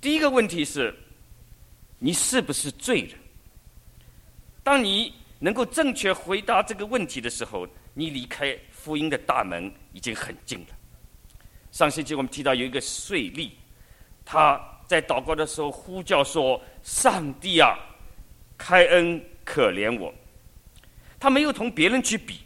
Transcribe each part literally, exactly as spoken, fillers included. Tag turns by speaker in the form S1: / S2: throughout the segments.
S1: 第一个问题是，你是不是罪人？当你能够正确回答这个问题的时候，你离开福音的大门已经很近了。上星期我们提到有一个税吏，他在祷告的时候呼叫说：“上帝啊，开恩可怜我。”他没有同别人去比，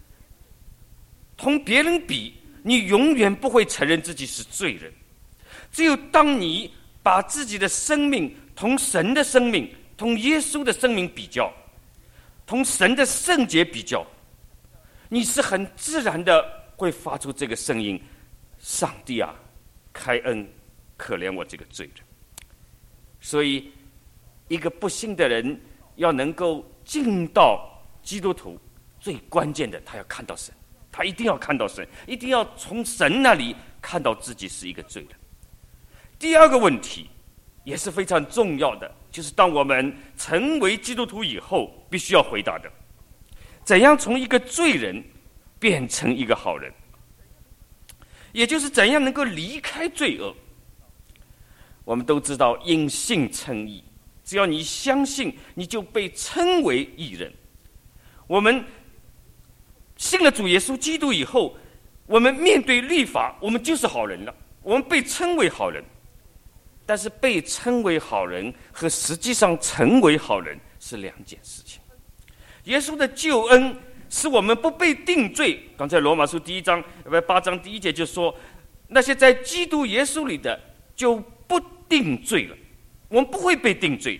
S1: 同别人比，你永远不会承认自己是罪人。只有当你把自己的生命同神的生命、同耶稣的生命比较，同神的圣洁比较，你是很自然的会发出这个声音：“上帝啊，开恩可怜我这个罪人。”所以一个不信的人要能够进到基督徒，最关键的他要看到神，他一定要看到神，一定要从神那里看到自己是一个罪人。第二个问题也是非常重要的，就是当我们成为基督徒以后必须要回答的：怎样从一个罪人变成一个好人，也就是怎样能够离开罪恶。我们都知道因信称义，只要你相信，你就被称为义人。我们信了主耶稣基督以后，我们面对律法，我们就是好人了，我们被称为好人。但是被称为好人和实际上成为好人是两件事情。耶稣的救恩使我们不被定罪，刚才罗马书第一章八章第一节就说，那些在基督耶稣里的就不定罪了，我们不会被定罪。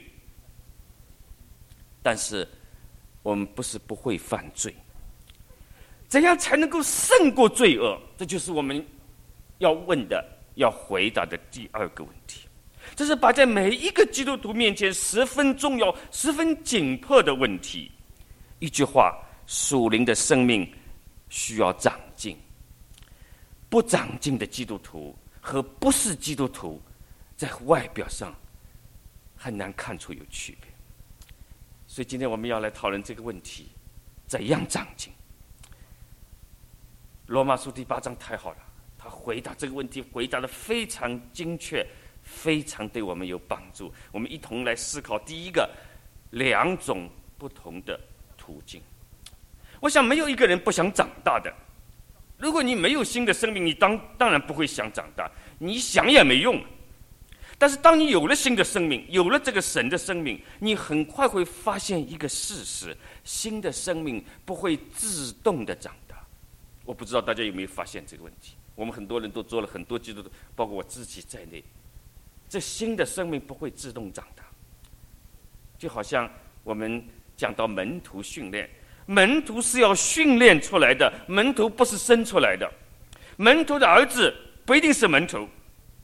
S1: 但是我们不是不会犯罪，怎样才能够胜过罪恶？这就是我们要问的、要回答的第二个问题。这是摆在每一个基督徒面前十分重要、十分紧迫的问题。一句话，属灵的生命需要长进。不长进的基督徒和不是基督徒，在外表上很难看出有区别。所以今天我们要来讨论这个问题：怎样长进？罗马书第八章太好了，他回答这个问题回答得非常精确，非常对我们有帮助。我们一同来思考第一个，两种不同的途径。我想没有一个人不想长大的。如果你没有新的生命，你当当然不会想长大，你想也没用。但是当你有了新的生命，有了这个神的生命，你很快会发现一个事实：新的生命不会自动的长大。我不知道大家有没有发现这个问题？我们很多人都做了很多基督徒，包括我自己在内，这新的生命不会自动长大。就好像我们讲到门徒训练，门徒是要训练出来的，门徒不是生出来的。门徒的儿子不一定是门徒。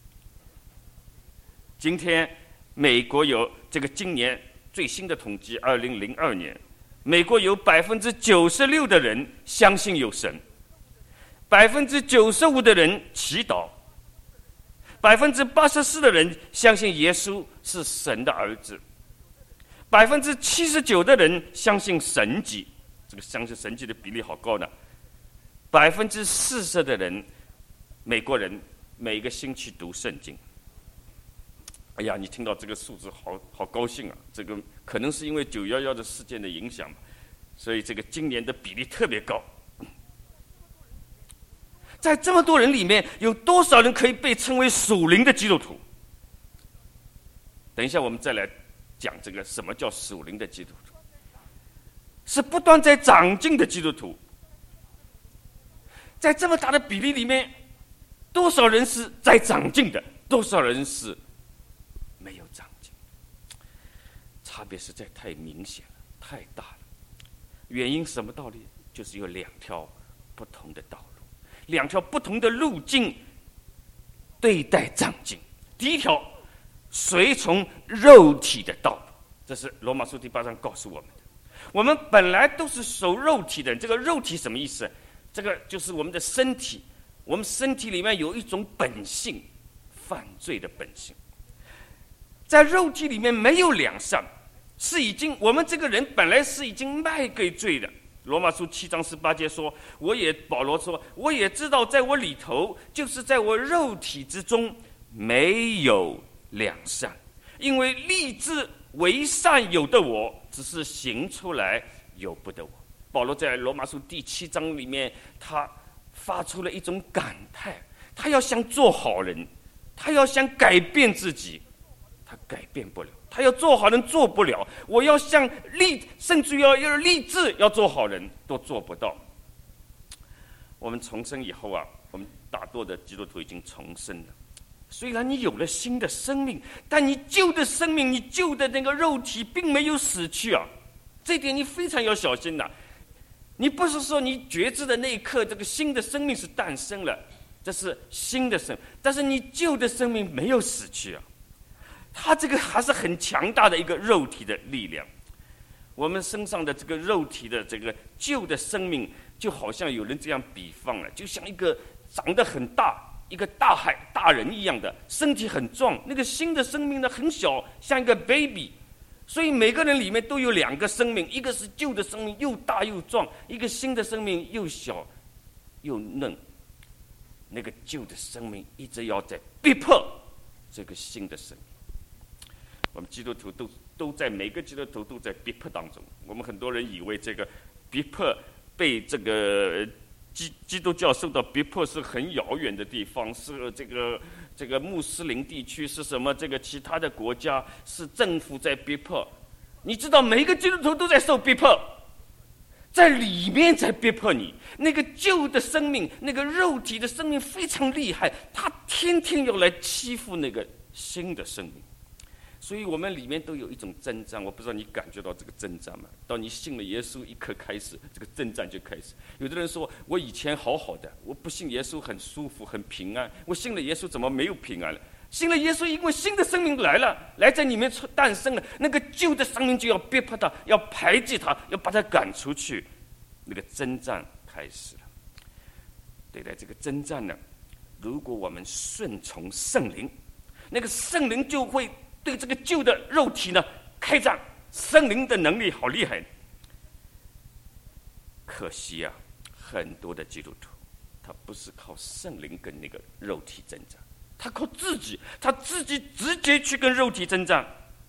S1: 今天美国有这个今年最新的统计，二零零二年，美国有百分之九十六的人相信有神，百分之九十五的人祈祷，百分之八十四的人相信耶稣是神的儿子，百分之七十九的人相信神迹，这个相信神迹的比例好高呢。百分之四十的人，美国人每个星期读圣经。哎呀，你听到这个数字好好高兴啊！这个可能是因为九一一的事件的影响，所以这个今年的比例特别高。在这么多人里面，有多少人可以被称为属灵的基督徒？等一下我们再来讲这个什么叫属灵的基督徒，是不断在长进的基督徒。在这么大的比例里面，多少人是在长进的，多少人是没有长进？差别实在太明显了，太大了。原因什么道理？就是有两条不同的道路，两条不同的路径对待长进。第一条，随从肉体的道路，这是罗马书第八章告诉我们的。我们本来都是属肉体的人，这个肉体什么意思？这个就是我们的身体，我们身体里面有一种本性，犯罪的本性。在肉体里面没有良善，是已经我们这个人本来是已经卖给罪的。罗马书七章十八节说，我也保罗说，我也知道在我里头，就是在我肉体之中没有良善，因为立志为善有的我，只是行出来由不得我。保罗在罗马书第七章里面，他发出了一种感叹，他要想做好人，他要想改变自己，他改变不了；他要做好人做不了。我要想立，甚至要要立志要做好人，都做不到。我们重生以后啊，我们大多的基督徒已经重生了。虽然你有了新的生命，但你旧的生命，你旧的那个肉体并没有死去啊，这点你非常要小心呐、啊。你不是说你觉知的那一刻，这个新的生命是诞生了，这是新的生命，但是你旧的生命没有死去啊，它这个还是很强大的一个肉体的力量。我们身上的这个肉体的这个旧的生命，就好像有人这样比方了，就像一个长得很大一个大海大人一样的，身体很壮，那个新的生命呢很小，像一个 baby。所以每个人里面都有两个生命，一个是旧的生命，又大又壮；一个新的生命，又小又嫩。那个旧的生命一直要在逼迫这个新的生命。我们基督徒都都在每个基督徒都在逼迫当中。我们很多人以为这个逼迫被这个基基督教受到逼迫是很遥远的地方，是这个这个穆斯林地区，是什么这个其他的国家，是政府在逼迫。你知道每一个基督徒都在受逼迫，在里面在逼迫你。那个旧的生命，那个肉体的生命非常厉害，他天天要来欺负那个新的生命。所以我们里面都有一种征战，我不知道你感觉到这个征战吗？到你信了耶稣一刻开始，这个征战就开始。有的人说，我以前好好的，我不信耶稣很舒服很平安，我信了耶稣怎么没有平安了？信了耶稣，因为新的生命来了，来在里面诞生了，那个旧的生命就要逼迫他，要排挤他，要把他赶出去，那个征战开始了。对待这个征战呢，如果我们顺从圣灵，那个圣灵就会对这个旧的肉体呢开战。圣灵的能力好厉害，可惜啊，很多的基督徒他不是靠圣灵跟那个肉体征战，他靠自己，他自己直接去跟肉体征战，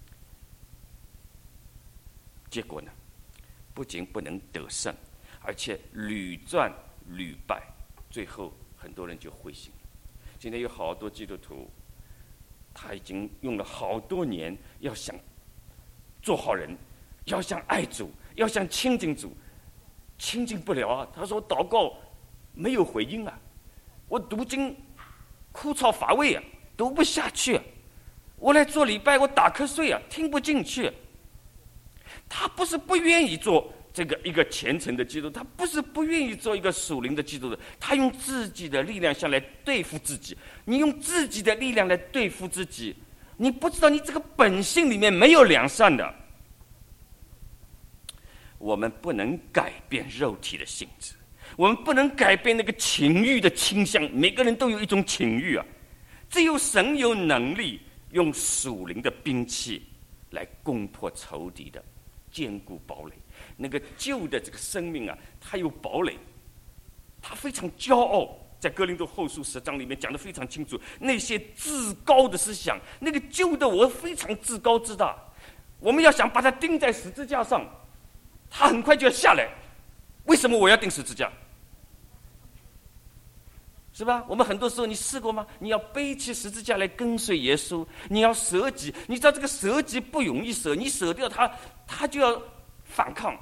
S1: 结果呢，不仅不能得胜，而且屡战屡败，最后很多人就灰心了。今天有好多基督徒，他已经用了好多年，要想做好人，要想爱主，要想亲近主，亲近不了啊。他说祷告没有回应啊，我读经枯燥乏味啊，读不下去啊，我来做礼拜我打瞌睡啊，听不进去啊。他不是不愿意做这个一个虔诚的基督徒，他不是不愿意做一个属灵的基督徒，他用自己的力量想来对付自己。你用自己的力量来对付自己，你不知道你这个本性里面没有良善的。我们不能改变肉体的性质，我们不能改变那个情欲的倾向，每个人都有一种情欲啊。只有神有能力用属灵的兵器来攻破仇敌的坚固堡垒。那个旧的这个生命啊，它有堡垒，它非常骄傲。在哥林多后书十章里面讲得非常清楚，那些自高的思想，那个旧的我非常自高自大，我们要想把它钉在十字架上，它很快就要下来。为什么我要钉十字架？是吧？我们很多时候你试过吗？你要背起十字架来跟随耶稣，你要舍己，你知道这个舍己不容易舍，你舍掉它，它就要反抗。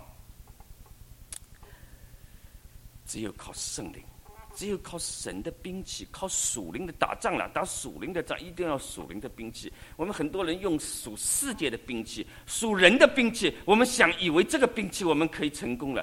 S1: 只有靠圣灵，只有靠神的兵器，靠属灵的打仗了，打属灵的仗一定要属灵的兵器。我们很多人用属世界的兵器，属人的兵器，我们想以为这个兵器我们可以成功了。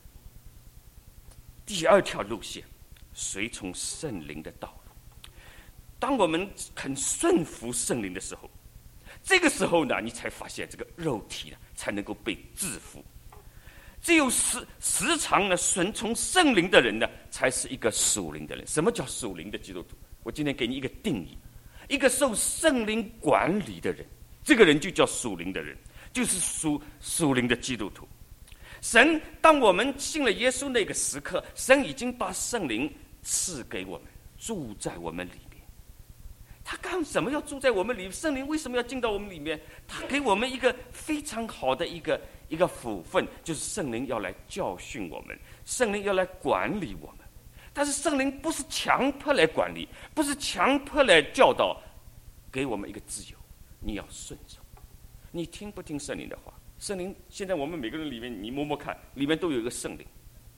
S1: 第二条路线，随从圣灵的道路。当我们肯顺服圣灵的时候，这个时候呢，你才发现这个肉体呢才能够被制服。只有时时常呢顺从圣灵的人呢，才是一个属灵的人。什么叫属灵的基督徒？我今天给你一个定义：一个受圣灵管理的人，这个人就叫属灵的人，就是属属灵的基督徒。神，当我们信了耶稣那个时刻，神已经把圣灵赐给我们，住在我们里面。 他干什么要住在我们里面？圣灵为什么要进到我们里面？他给我们一个非常好的一个一个福分，就是圣灵要来教训我们，圣灵要来管理我们。但是圣灵不是强迫来管理，不是强迫来教导，给我们一个自由，你要顺从。你听不听圣灵的话？圣灵现在我们每个人里面，你摸摸看，里面都有一个圣灵。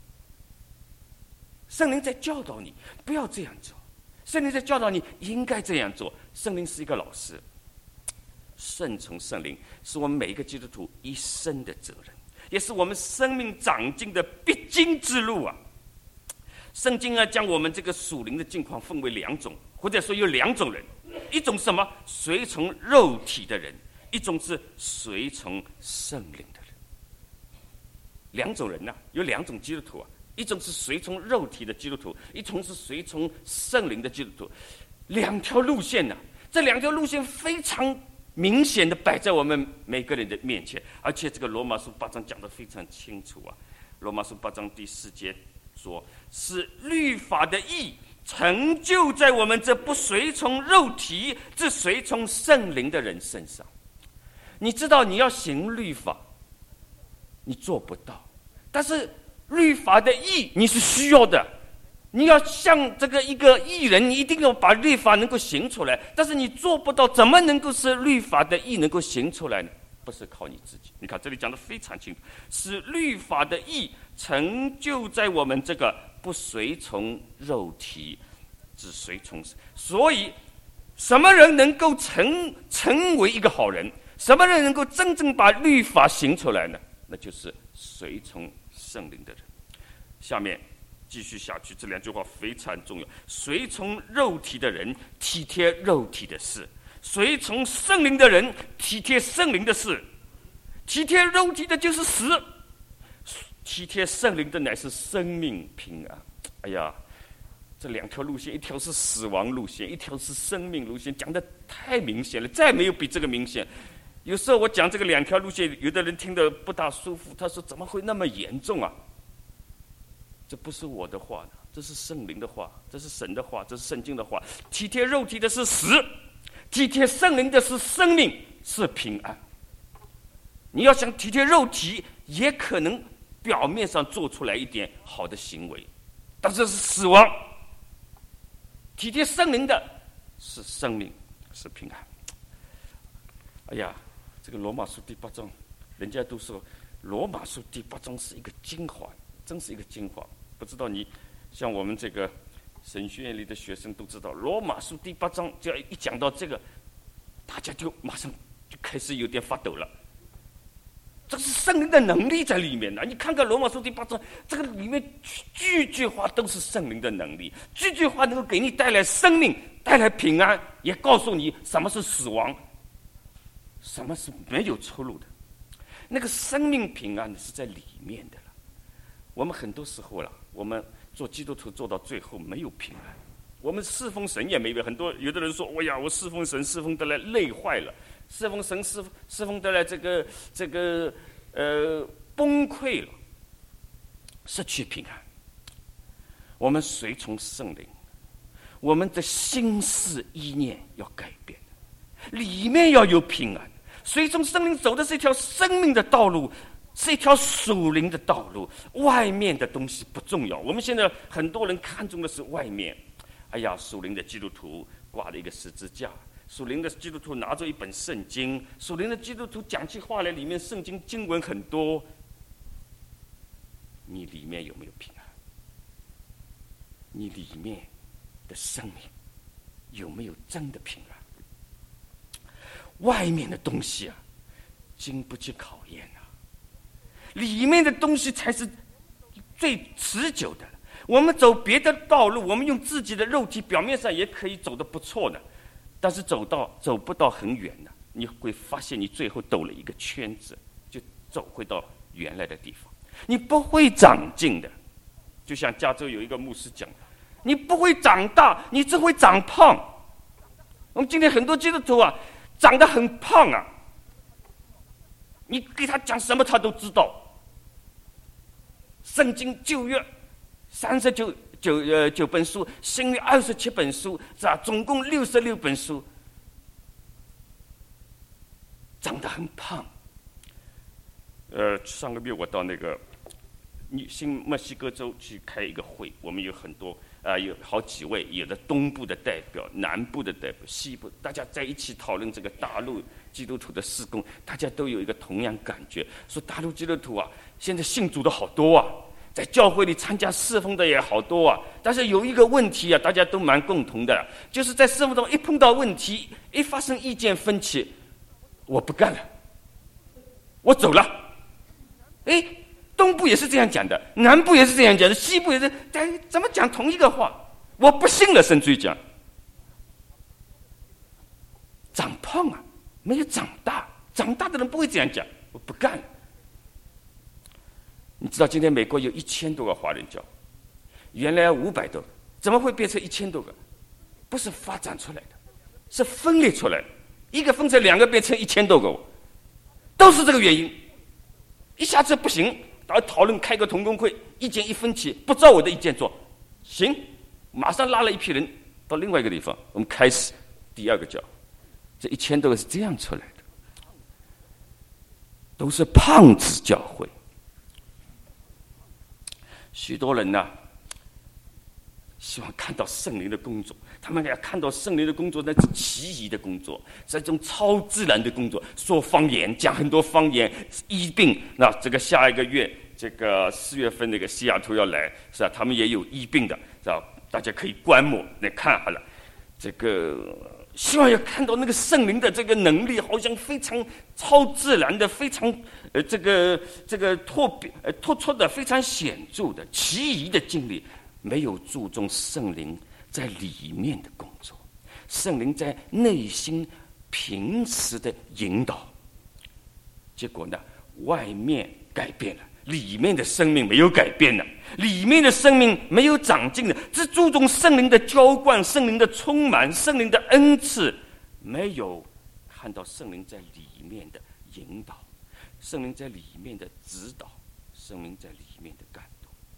S1: 圣灵在教导你，不要这样做。圣灵在教导你应该这样做。圣灵是一个老师，顺从圣灵是我们每一个基督徒一生的责任，也是我们生命长进的必经之路啊！圣经啊，将我们这个属灵的境况分为两种，或者说有两种人，一种是什么？随从肉体的人，一种是随从圣灵的人。两种人呢、啊，有两种基督徒啊。一种是随从肉体的基督徒，一种是随从圣灵的基督徒，两条路线呢、啊，这两条路线非常明显的摆在我们每个人的面前，而且这个罗马书八章讲得非常清楚啊。罗马书八章第四节说：“是律法的义成就在我们这不随从肉体、只随从圣灵的人身上。”你知道你要行律法，你做不到，但是律法的义你是需要的，你要像这个一个义人，你一定要把律法能够行出来，但是你做不到，怎么能够使律法的义能够行出来呢？不是靠你自己。你看这里讲得非常清楚，使律法的义成就在我们这个不随从肉体，只随从神。所以什么人能够成成为一个好人？什么人能够真正把律法行出来呢？那就是随从圣灵的人。下面继续下去，这两句话非常重要。随从肉体的人体贴肉体的事，随从圣灵的人体贴圣灵的事。体贴肉体的就是死，体贴圣灵的乃是生命平安。哎呀，这两条路线，一条是死亡路线，一条是生命路线，讲得太明显了，再没有比这个明显。有时候我讲这个两条路线，有的人听得不大舒服，他说怎么会那么严重啊？这不是我的话，这是圣灵的话，这是神的话，这是圣经的话。体贴肉体的是死，体贴圣灵的是生命，是平安。你要想体贴肉体，也可能表面上做出来一点好的行为，但这是死亡。体贴圣灵的是生命，是平安。哎呀，这个罗马书第八章，人家都说罗马书第八章是一个精华，真是一个精华。不知道你像我们这个神学院里的学生都知道，罗马书第八章只要一讲到这个，大家就马上就开始有点发抖了。这是圣灵的能力在里面的。你看看罗马书第八章，这个里面句句话都是圣灵的能力，句句话能够给你带来生命，带来平安，也告诉你什么是死亡，什么是没有出路的。那个生命平安是在里面的了。我们很多时候了，我们做基督徒做到最后没有平安，我们侍奉神也没有。很多有的人说：“哎呀，我侍奉神侍奉得来累坏了，侍奉神侍侍奉得来这个这个呃崩溃了，失去平安。”我们随从圣灵，我们的心思意念要改变，里面要有平安。随从圣灵走的是一条生命的道路，是一条属灵的道路。外面的东西不重要，我们现在很多人看重的是外面。哎呀，属灵的基督徒挂了一个十字架，属灵的基督徒拿着一本圣经，属灵的基督徒讲起话来，里面圣经经文很多。你里面有没有平安？你里面的生命有没有真的平安？外面的东西啊，经不起考验啊，里面的东西才是最持久的。我们走别的道路，我们用自己的肉体，表面上也可以走得不错的，但是走到走不到很远的，你会发现你最后兜了一个圈子，就走回到原来的地方，你不会长进的。就像加州有一个牧师讲，你不会长大，你只会长胖。我们今天很多基督徒啊，长得很胖啊，你给他讲什么他都知道。圣经旧约三十九九呃九本书，新约二十七本书，是吧？总共六十六本书，长得很胖。呃，上个月我到那个新墨西哥州去开一个会，我们有很多啊、呃，有好几位，有的东部的代表、南部的代表、西部，大家在一起讨论这个大陆基督徒的事工，大家都有一个同样感觉，说大陆基督徒啊，现在信主的好多啊，在教会里参加侍奉的也好多啊，但是有一个问题啊，大家都蛮共同的，就是在侍奉中一碰到问题，一发生意见分歧，我不干了，我走了。哎，东部也是这样讲的，南部也是这样讲的，西部也是，哎，怎么讲同一个话？我不信了，甚至于讲，长胖啊，没有长大，长大的人不会这样讲，我不干了。你知道今天美国有一千多个华人教，原来五百多个，怎么会变成一千多个？不是发展出来的，是分裂出来的，一个分成两个，变成一千多个，都是这个原因。一下子不行，大家讨论开个同工会，意见一分歧，不照我的意见做，行，马上拉了一批人到另外一个地方，我们开始第二个教，这一千多个是这样出来的，都是胖子教会。许多人呢、啊，希望看到圣灵的工作，他们要看到圣灵的工作，那是奇异的工作，是一种超自然的工作。说方言，讲很多方言，医病。那这个下一个月，这个四月份那个西雅图要来，是吧？他们也有医病的，是吧？大家可以观摩来看好了。这个希望要看到那个圣灵的这个能力，好像非常超自然的，非常呃这个这个突变呃突出的，非常显著的奇异的经历。没有注重圣灵在里面的工作，圣灵在内心平时的引导，结果呢，外面改变了，里面的生命没有改变了，里面的生命没有长进的，只注重圣灵的浇灌、圣灵的充满、圣灵的恩赐，没有看到圣灵在里面的引导，圣灵在里面的指导，圣灵在里面的感动。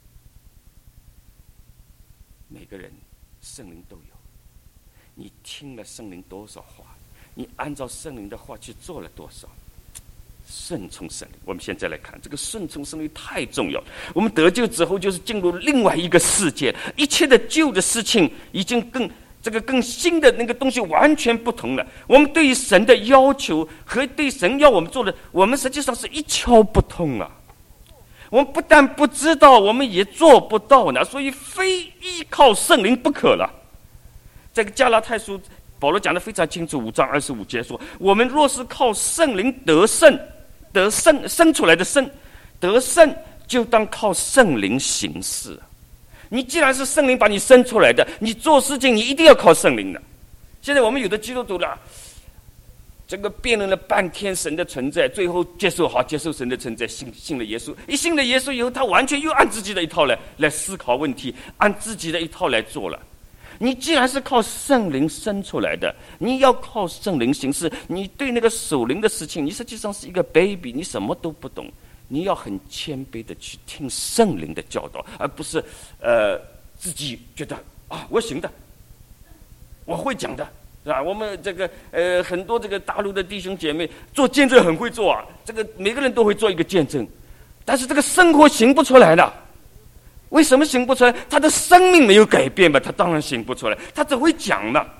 S1: 每个人圣灵都有，你听了圣灵多少话，你按照圣灵的话去做了多少，顺从圣灵。我们现在来看这个顺从圣灵太重要了。我们得救之后就是进入另外一个世界，一切的旧的事情已经更这个更新的那个东西完全不同了。我们对于神的要求和对神要我们做的，我们实际上是一窍不通啊。我们不但不知道，我们也做不到呢，所以非依靠圣灵不可了。这个加拉太书保罗讲得非常清楚，五章二十五节说：我们若是靠圣灵得胜，得胜生出来的胜，得胜就当靠圣灵行事。你既然是圣灵把你生出来的，你做事情你一定要靠圣灵的。现在我们有的基督徒了，这个辩论了半天神的存在，最后接受好接受神的存在，信信了耶稣。一信了耶稣以后，他完全又按自己的一套来来思考问题，按自己的一套来做了。你既然是靠圣灵生出来的，你要靠圣灵行事。你对那个属灵的事情，你实际上是一个 baby， 你什么都不懂。你要很谦卑的去听圣灵的教导，而不是呃自己觉得啊我行的，我会讲的。是吧？我们这个呃很多这个大陆的弟兄姐妹做见证很会做啊，这个每个人都会做一个见证，但是这个生活行不出来的。为什么行不出来？他的生命没有改变嘛，他当然行不出来，他只会讲嘛。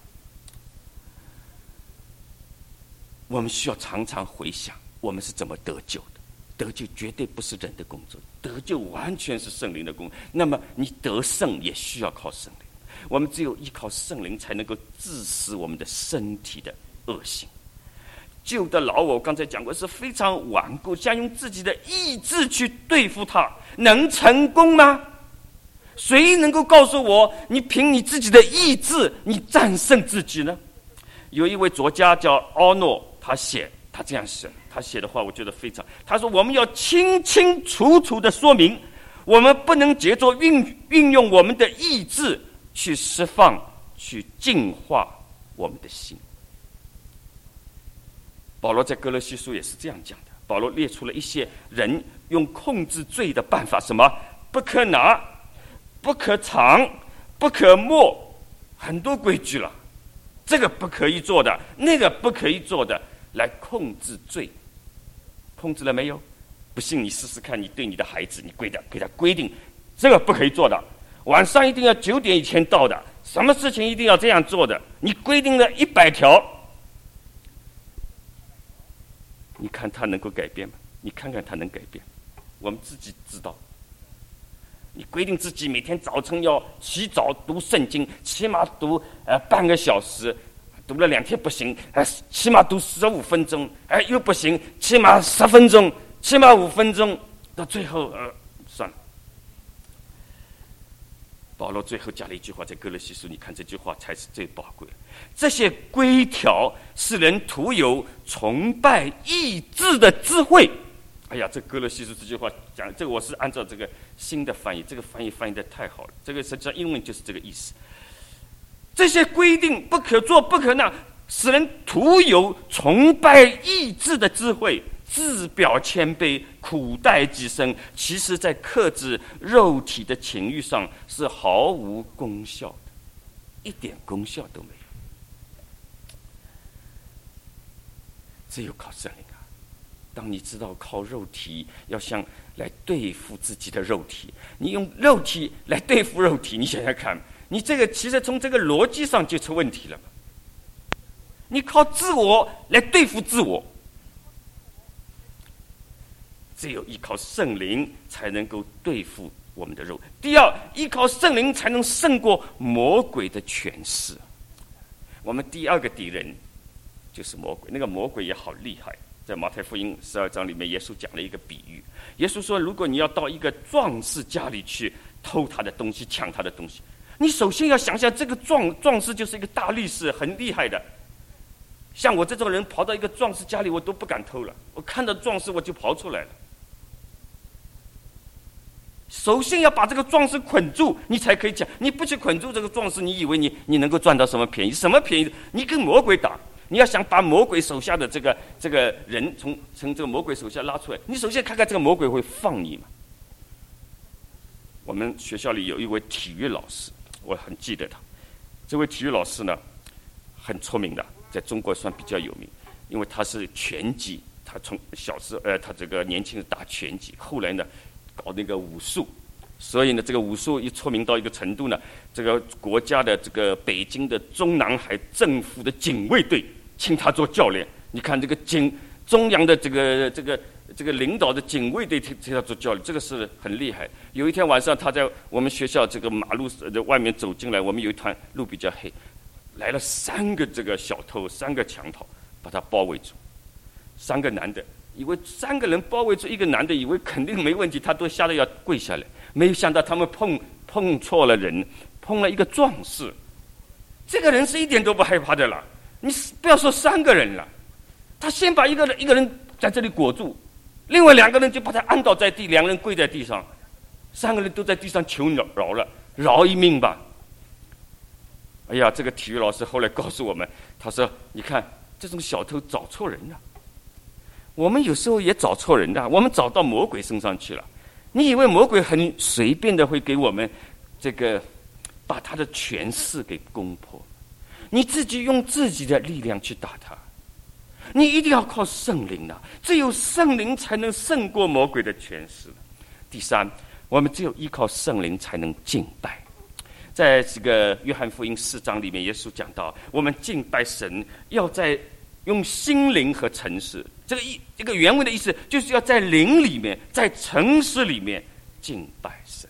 S1: 我们需要常常回想，我们是怎么得救的。得救绝对不是人的工作，得救完全是圣灵的工作。那么你得胜也需要靠圣灵。我们只有依靠圣灵，才能够治死我们的身体的恶行。旧的老我刚才讲过是非常顽固，想用自己的意志去对付它，能成功吗？谁能够告诉我，你凭你自己的意志，你战胜自己呢？有一位作家叫奥诺，他写，他这样写，他写的话我觉得非常。他说：“我们要清清楚楚的说明，我们不能借着运运用我们的意志。”去释放，去净化我们的心。保罗在哥罗西书也是这样讲的。保罗列出了一些人用控制罪的办法，什么不可拿， 不可藏，不可没，很多规矩了。这个不可以做的，那个不可以做的，来控制罪。控制了没有？不信你试试看，你对你的孩子，你规的给他规定，这个不可以做的，晚上一定要九点以前到的，什么事情一定要这样做的，你规定了一百条，你看他能够改变吗？你看看他能改变？我们自己知道。你规定自己每天早晨要起早读圣经，起码读呃半个小时，读了两天不行，呃起码读十五分钟，哎、呃、又不行，起码十分钟，起码五分钟，到最后呃算了。保罗最后加了一句话，在哥罗西书，你看这句话才是最宝贵的。这些规条使人徒有崇拜意志的智慧。哎呀，这哥罗西书这句话讲，这个我是按照这个新的翻译，这个翻译翻译的太好了，这个实际上英文就是这个意思。这些规定不可做不可那，使人徒有崇拜意志的智慧，自表谦卑，苦待己身，其实在克制肉体的情欲上是毫无功效的，一点功效都没有。只有靠圣灵啊！当你知道靠肉体要想来对付自己的肉体，你用肉体来对付肉体，你想想看，你这个其实从这个逻辑上就出问题了嘛。你靠自我来对付自我，只有依靠圣灵才能够对付我们的肉。第二，依靠圣灵才能胜过魔鬼的权势。我们第二个敌人就是魔鬼，那个魔鬼也好厉害。在马太福音十二章里面，耶稣讲了一个比喻。耶稣说，如果你要到一个壮士家里去偷他的东西，抢他的东西，你首先要想象这个壮壮士就是一个大力士，很厉害的。像我这种人跑到一个壮士家里，我都不敢偷了，我看到壮士我就跑出来了。首先要把这个壮士捆住，你才可以讲。你不去捆住这个壮士，你以为你你能够赚到什么便宜？什么便宜？你跟魔鬼打，你要想把魔鬼手下的这个这个人从从这个魔鬼手下拉出来，你首先看看这个魔鬼会放你吗？我们学校里有一位体育老师，我很记得他。这位体育老师呢，很出名的，在中国算比较有名，因为他是拳击，他从小时呃，他这个年轻人打拳击，后来呢搞那个武术，所以呢，这个武术一出名到一个程度呢，这个国家的这个北京的中南海政府的警卫队请他做教练。你看这个警中央的这个这个这个领导的警卫队请他做教练，这个是很厉害。有一天晚上，他在我们学校这个马路的外面走进来，我们有一团路比较黑，来了三个这个小偷，三个强盗把他包围住，三个男的。以为三个人包围住一个男的，以为肯定没问题，他都吓得要跪下来。没有想到他们碰碰错了人，碰了一个壮士。这个人是一点都不害怕的了。你不要说三个人了，他先把一个人一个人在这里裹住，另外两个人就把他按倒在地，两个人跪在地上，三个人都在地上求饶了，饶一命吧。哎呀，这个体育老师后来告诉我们，他说：“你看，这种小偷找错人了。”我们有时候也找错人的，我们找到魔鬼身上去了。你以为魔鬼很随便的会给我们这个把他的权势给攻破？你自己用自己的力量去打他，你一定要靠圣灵啊！只有圣灵才能胜过魔鬼的权势。第三，我们只有依靠圣灵才能敬拜。在这个约翰福音四章里面，耶稣讲到，我们敬拜神要在用心灵和诚实。这个意，这个原文的意思就是要在灵里面，在诚实里面敬拜神。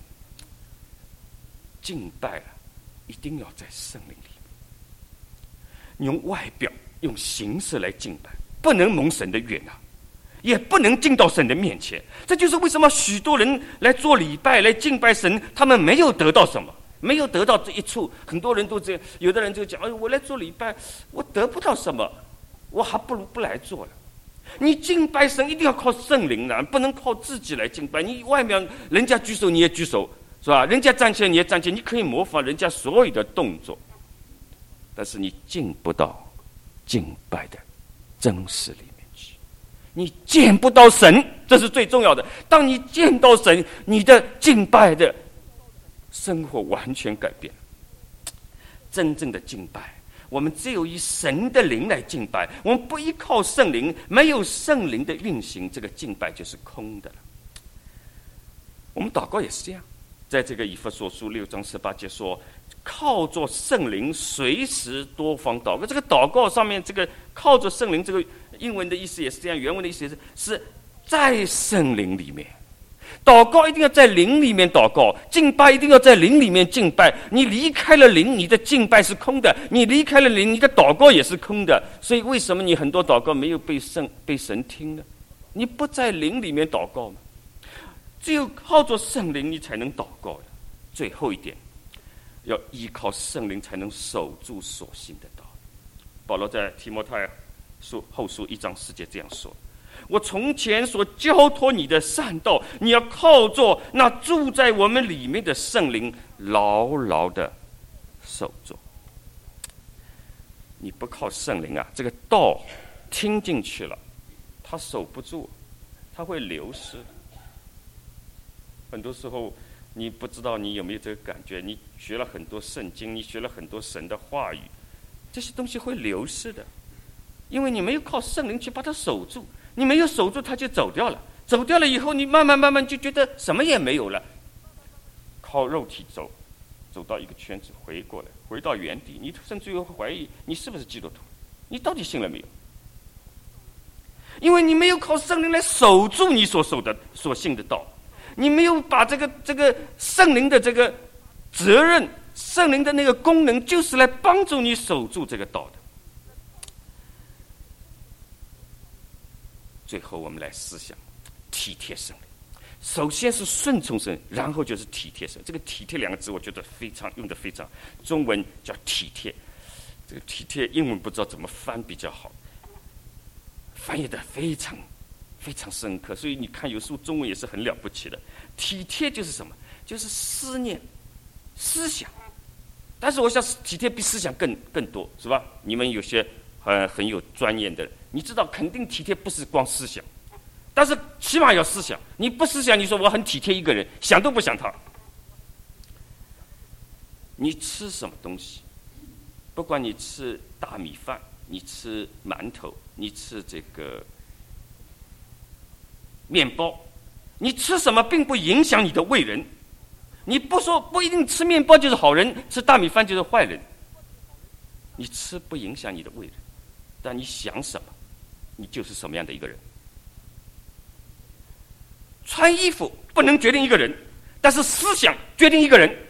S1: 敬拜啊，一定要在圣灵里面。用外表、用形式来敬拜，不能蒙神的悦纳，也不能进到神的面前。这就是为什么许多人来做礼拜、来敬拜神，他们没有得到什么，没有得到这一处。很多人都这样，有的人就讲：“哎，我来做礼拜，我得不到什么，我还不如不来做了。”你敬拜神一定要靠圣灵的，不能靠自己来敬拜。你外面人家举手你也举手，是吧？人家站起来你也站起来，你可以模仿人家所有的动作，但是你进不到敬拜的真实里面去，你见不到神，这是最重要的。当你见到神，你的敬拜的生活完全改变。真正的敬拜，我们只有以神的灵来敬拜，我们不依靠圣灵，没有圣灵的运行，这个敬拜就是空的了。我们祷告也是这样，在这个以弗所书六章十八节说，靠着圣灵随时多方祷告。这个祷告上面这个靠着圣灵，这个英文的意思也是这样，原文的意思也是是在圣灵里面。祷告一定要在灵里面祷告，敬拜一定要在灵里面敬拜。你离开了灵，你的敬拜是空的；你离开了灵，你的祷告也是空的。所以为什么你很多祷告没有被圣被神听呢？你不在灵里面祷告吗？只有靠着圣灵，你才能祷告的。最后一点，要依靠圣灵才能守住所信的道。保罗在提摩太书后书一章十节这样说：我从前所交托你的善道，你要靠着那住在我们里面的圣灵，牢牢的守住。你不靠圣灵啊，这个道听进去了，他守不住，他会流失。很多时候你不知道你有没有这个感觉，你学了很多圣经，你学了很多神的话语，这些东西会流失的，因为你没有靠圣灵去把它守住。你没有守住，它就走掉了。走掉了以后，你慢慢慢慢就觉得什么也没有了。靠肉体走，走到一个圈子，回过来，回到原地，你甚至于会怀疑你是不是基督徒，你到底信了没有？因为你没有靠圣灵来守住你所守的、所信的道，你没有把这个这个圣灵的这个责任、圣灵的那个功能，就是来帮助你守住这个道的。最后我们来思想体贴圣灵。首先是顺从圣灵，然后就是体贴圣灵。这个体贴两个字我觉得非常用得非常，中文叫体贴，这个体贴英文不知道怎么翻比较好，翻译得非常非常深刻，所以你看有时候中文也是很了不起的。体贴就是什么？就是思念思想，但是我想体贴比思想更更多，是吧？你们有些呃很有专业的人，你知道肯定体贴不是光思想，但是起码要思想。你不思想，你说我很体贴一个人，想都不想他。你吃什么东西，不管你吃大米饭，你吃馒头，你吃这个面包，你吃什么并不影响你的为人。你不说不一定吃面包就是好人，吃大米饭就是坏人。你吃不影响你的为人，但你想什么，你就是什么样的一个人。穿衣服不能决定一个人，但是思想决定一个人。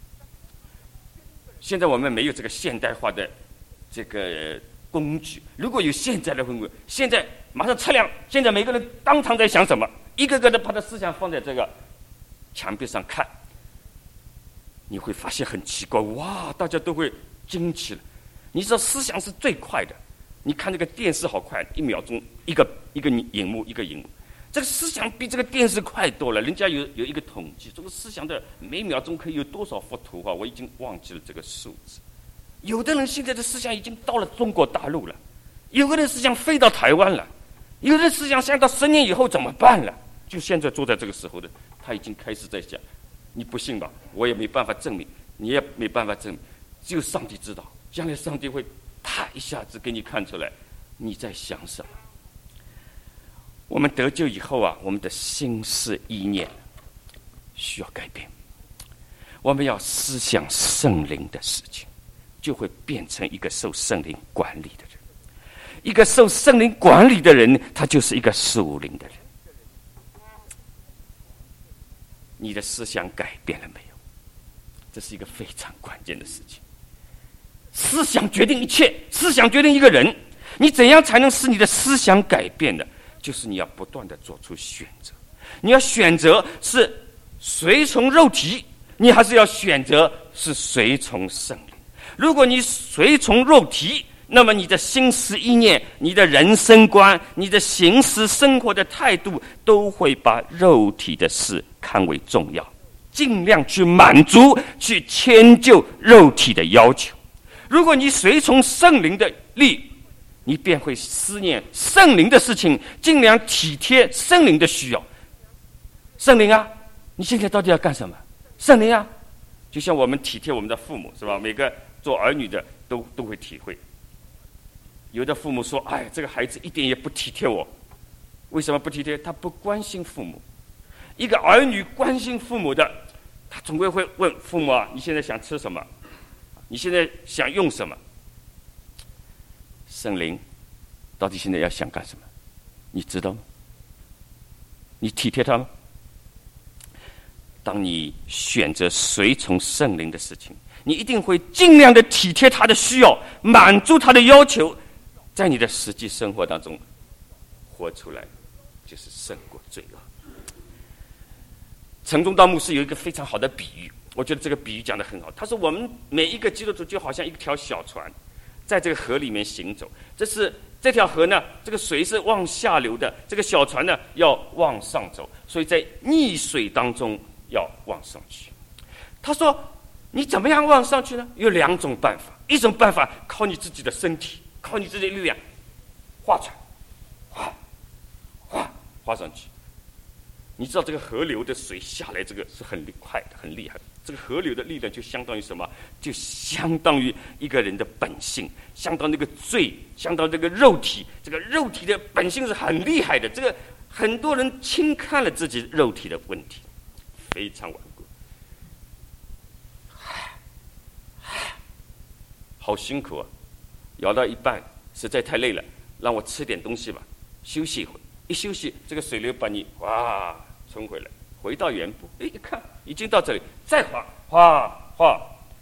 S1: 现在我们没有这个现代化的这个工具，如果有现在的工具，现在马上测量，现在每个人当场在想什么，一个个的把他思想放在这个墙壁上看，你会发现很奇怪，哇，大家都会惊奇了。你知道思想是最快的，你看这个电视好快，一秒钟一个一个荧幕一个荧幕，这个思想比这个电视快多了。人家有有一个统计，这个思想的每秒钟可以有多少幅图画，我已经忘记了这个数字。有的人现在的思想已经到了中国大陆了，有的人思想飞到台湾了，有的人思想想到十年以后怎么办了。就现在坐在这个时候的，他已经开始在想，你不信吧，我也没办法证明，你也没办法证明，只有上帝知道。将来上帝会啪一下子给你看出来你在想什么。我们得救以后啊，我们的心思意念需要改变，我们要思想圣灵的事情，就会变成一个受圣灵管理的人。一个受圣灵管理的人，他就是一个属灵的人。你的思想改变了没有？这是一个非常关键的事情。思想决定一切，思想决定一个人。你怎样才能使你的思想改变呢？就是你要不断的做出选择。你要选择是随从肉体，你还是要选择是随从圣灵。如果你随从肉体，那么你的心思意念、你的人生观、你的行事生活的态度，都会把肉体的事看为重要，尽量去满足、去迁就肉体的要求。如果你随从圣灵的力，你便会思念圣灵的事情，尽量体贴圣灵的需要。圣灵啊，你现在到底要干什么？圣灵啊， 就像我们体贴我们的父母，是吧？每个做儿女的都都会体会。有的父母说：“哎，这个孩子一点也不体贴我。”为什么不体贴？他不关心父母。一个儿女关心父母的，他总归会问父母啊：“你现在想吃什么？你现在想用什么？”圣灵到底现在要想干什么？你知道吗？你体贴他吗？当你选择随从圣灵的事情，你一定会尽量的体贴他的需要，满足他的要求，在你的实际生活当中活出来，就是胜过罪恶。陈忠道牧师有一个非常好的比喻，我觉得这个比喻讲得很好。他说我们每一个基督徒就好像一条小船，在这个河里面行走，这是这条河呢，这个水是往下流的，这个小船呢要往上走，所以在逆水当中要往上去。他说你怎么样往上去呢？有两种办法，一种办法靠你自己的身体，靠你自己的力量划船，划划划上去。你知道这个河流的水下来，这个是很快的，很厉害的。这个河流的力量就相当于什么？就相当于一个人的本性，相当于那个罪，相当于这个肉体。这个肉体的本性是很厉害的。这个很多人轻看了自己肉体的问题，非常顽固。好辛苦啊！摇到一半，实在太累了，让我吃点东西吧，休息一会。一休息，这个水流把你哇冲回来，回到原步。哎，一看已经到这里，再划划划，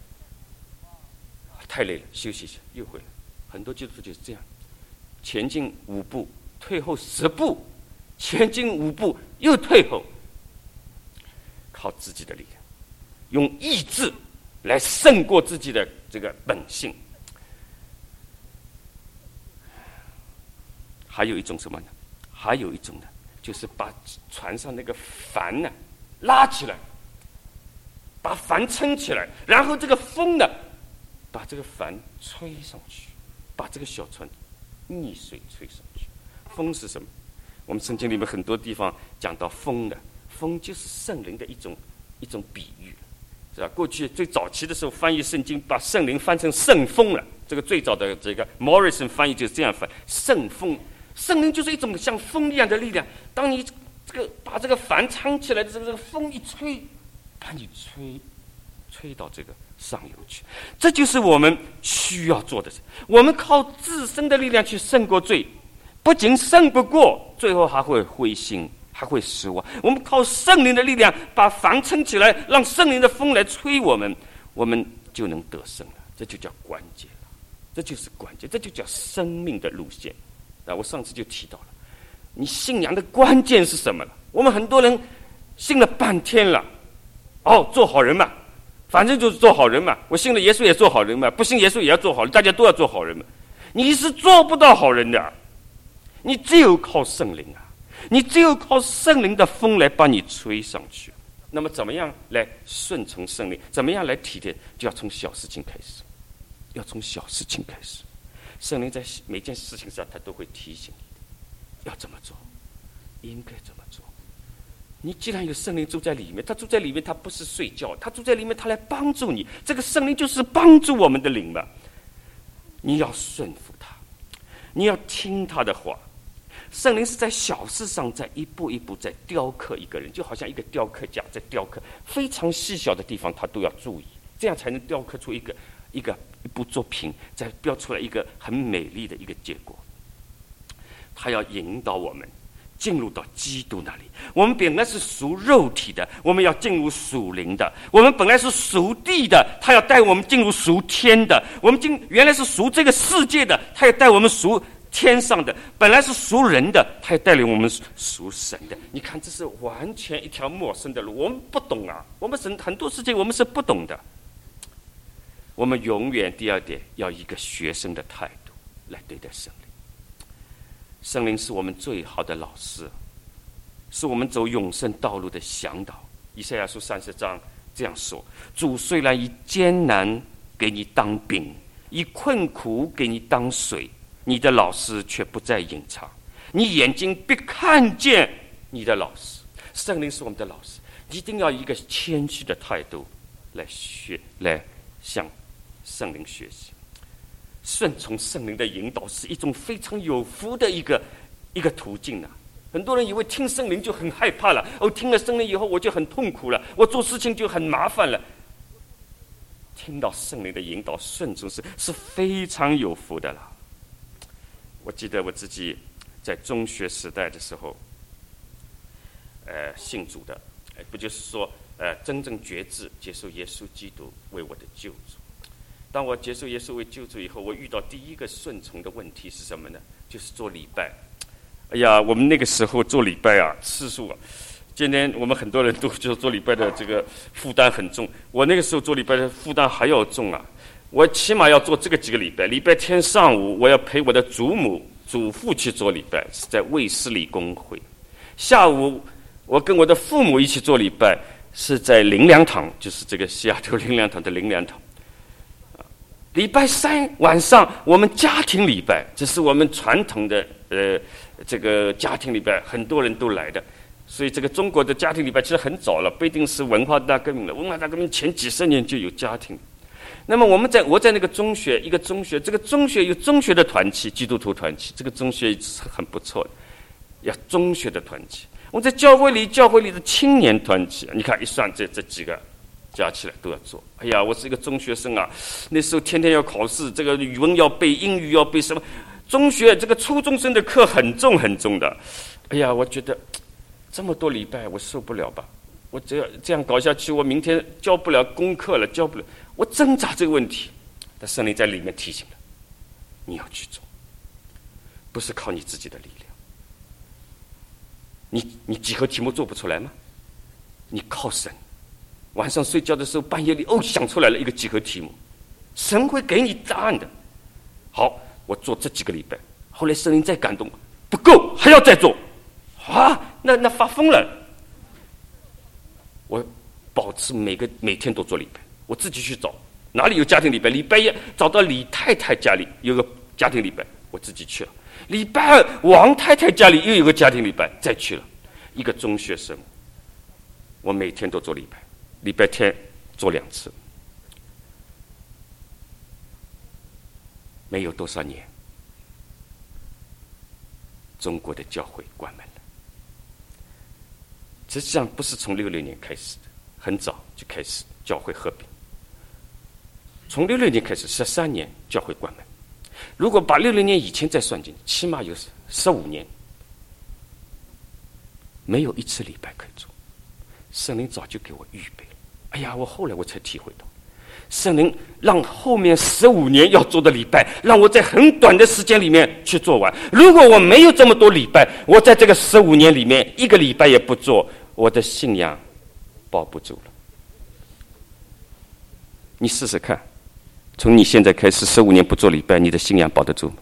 S1: 太累了，休息一下，又回来。很多基督徒就是这样，前进五步，退后十步，前进五步又退后，靠自己的力量，用意志来胜过自己的这个本性。还有一种什么呢？还有一种呢，就是把船上那个帆呢拉起来，把帆撑起来，然后这个风呢把这个帆吹上去，把这个小船逆水吹上去。风是什么？我们圣经里面很多地方讲到风的，风就是圣灵的一种一种比喻，是吧？过去最早期的时候翻译圣经，把圣灵翻成圣风了。这个最早的这个 Morrison 翻译就是这样翻，圣风。圣灵就是一种像风一样的力量，当你这个把这个帆撑起来的这个风一吹，把你吹吹到这个上游去。这就是我们需要做的事。我们靠自身的力量去胜过罪，不仅胜不过，最后还会灰心，还会失望。我们靠圣灵的力量把帆撑起来，让圣灵的风来吹我们，我们就能得胜了。这就叫关键了，这就是关键，这就叫生命的路线。啊，我上次就提到了，你信仰的关键是什么了？我们很多人信了半天了，哦，做好人嘛，反正就是做好人嘛。我信了耶稣也做好人嘛，不信耶稣也要做好人，大家都要做好人嘛。你是做不到好人的，你只有靠圣灵啊，你只有靠圣灵的风来把你吹上去。那么怎么样来顺从圣灵？怎么样来体贴？就要从小事情开始，要从小事情开始。圣灵在每件事情上，他都会提醒你要怎么做，应该怎么做。你既然有圣灵住在里面，他住在里面，他不是睡觉，他住在里面，他来帮助你。这个圣灵就是帮助我们的灵嘛。你要顺服他，你要听他的话。圣灵是在小事上，在一步一步在雕刻一个人，就好像一个雕刻家在雕刻非常细小的地方，他都要注意，这样才能雕刻出一个一个一部作品，再标出来一个很美丽的一个结果。他要引导我们进入到基督那里。我们本来是属肉体的，我们要进入属灵的；我们本来是属地的，他要带我们进入属天的；我们进原来是属这个世界的，他要带我们属天上的；本来是属人的，他要带领我们属神的。你看，这是完全一条陌生的路，我们不懂啊，我们很很多事情我们是不懂的。我们永远第二点要以一个学生的态度来对待圣灵。圣灵是我们最好的老师，是我们走永生道路的向导。以赛亚书三十章这样说：主虽然以艰难给你当饼，以困苦给你当水，你的老师却不再隐藏，你眼睛必看见你的老师。圣灵是我们的老师，一定要以一个谦虚的态度来学，来向圣灵学习。顺从圣灵的引导是一种非常有福的一个一个途径啊！很多人以为听圣灵就很害怕了，哦，听了圣灵以后我就很痛苦了，我做事情就很麻烦了。听到圣灵的引导，顺从是是非常有福的了。我记得我自己在中学时代的时候，呃，信主的，呃，不就是说，呃，真正决志接受耶稣基督为我的救主。当我接受耶稣为救主以后，我遇到第一个顺从的问题是什么呢？就是做礼拜。哎呀，我们那个时候做礼拜啊，次数啊，今天我们很多人都觉得做礼拜的这个负担很重。我那个时候做礼拜的负担还要重啊！我起码要做这个几个礼拜。礼拜天上午，我要陪我的祖母、祖父去做礼拜，是在卫斯理公会。下午，我跟我的父母一起做礼拜，是在灵粮堂，就是这个西雅图灵粮堂的灵粮堂。礼拜三晚上我们家庭礼拜，这是我们传统的呃这个家庭礼拜，很多人都来的。所以这个中国的家庭礼拜其实很早了，不一定是文化大革命了，文化大革命前几十年就有家庭。那么我们在我在那个中学，一个中学，这个中学有中学的团契，基督徒团契，这个中学是很不错的，要中学的团契。我们在教会里，教会里的青年团契，你看一算这这几个。加起来都要做。哎呀，我是一个中学生啊，那时候天天要考试，这个语文要背，英语要背，什么？中学这个初中生的课很重很重的。哎呀，我觉得这么多礼拜我受不了吧？我这样这样搞下去，我明天交不了功课了，交不了。我挣扎这个问题，但圣灵在里面提醒了，你要去做，不是靠你自己的力量。你你几何题目做不出来吗？你靠神。晚上睡觉的时候，半夜里哦想出来了一个几何题目，神会给你答案的。好，我做这几个礼拜，后来圣灵再感动，不够还要再做，啊，那那发疯了。我保持每个每天都做礼拜，我自己去找哪里有家庭礼拜。礼拜一找到李太太家里有个家庭礼拜，我自己去了。礼拜二王太太家里又有个家庭礼拜，再去了。一个中学生，我每天都做礼拜。礼拜天做两次，没有多少年，中国的教会关门了。实际上不是从六六年开始的，很早就开始教会合并。从六六年开始，十三年教会关门。如果把六六年以前再算进，起码有十五年，没有一次礼拜可以做。圣灵早就给我预备了。哎呀，我后来我才体会到，圣灵让后面十五年要做的礼拜，让我在很短的时间里面去做完。如果我没有这么多礼拜，我在这个十五年里面一个礼拜也不做，我的信仰保不住了。你试试看，从你现在开始十五年不做礼拜，你的信仰保得住吗？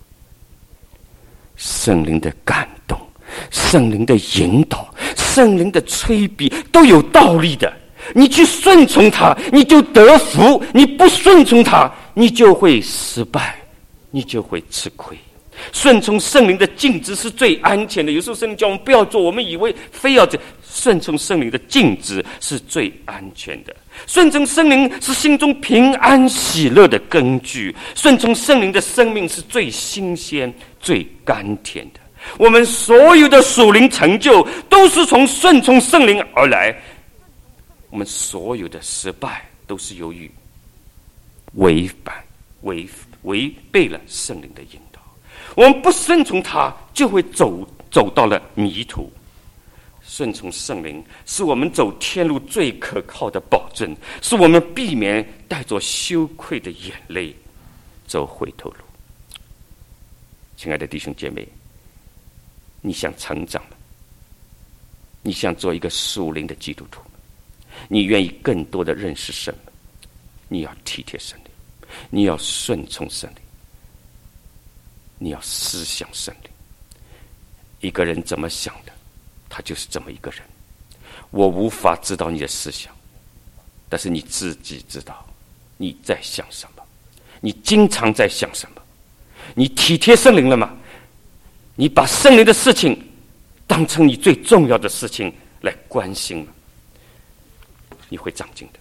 S1: 圣灵的感动，圣灵的引导，圣灵的催逼都有道理的。你去顺从他，你就得福；你不顺从他，你就会失败，你就会吃亏。顺从圣灵的禁止是最安全的。有时候圣灵叫我们不要做，我们以为非要这顺从圣灵的禁止是最安全的。顺从圣灵是心中平安喜乐的根据。顺从圣灵的生命是最新鲜、最甘甜的。我们所有的属灵成就都是从顺从圣灵而来。我们所有的失败都是由于违反、违违背了圣灵的引导。我们不顺从他，就会走走到了迷途。顺从圣灵是我们走天路最可靠的保证，是我们避免带着羞愧的眼泪走回头路。亲爱的弟兄姐妹，你想成长吗？你想做一个属灵的基督徒吗？你愿意更多的认识神吗？你要体贴圣灵，你要顺从圣灵，你要思想圣灵。一个人怎么想的，他就是这么一个人。我无法知道你的思想，但是你自己知道你在想什么，你经常在想什么。你体贴圣灵了吗？你把圣灵的事情当成你最重要的事情来关心吗？你会长进的。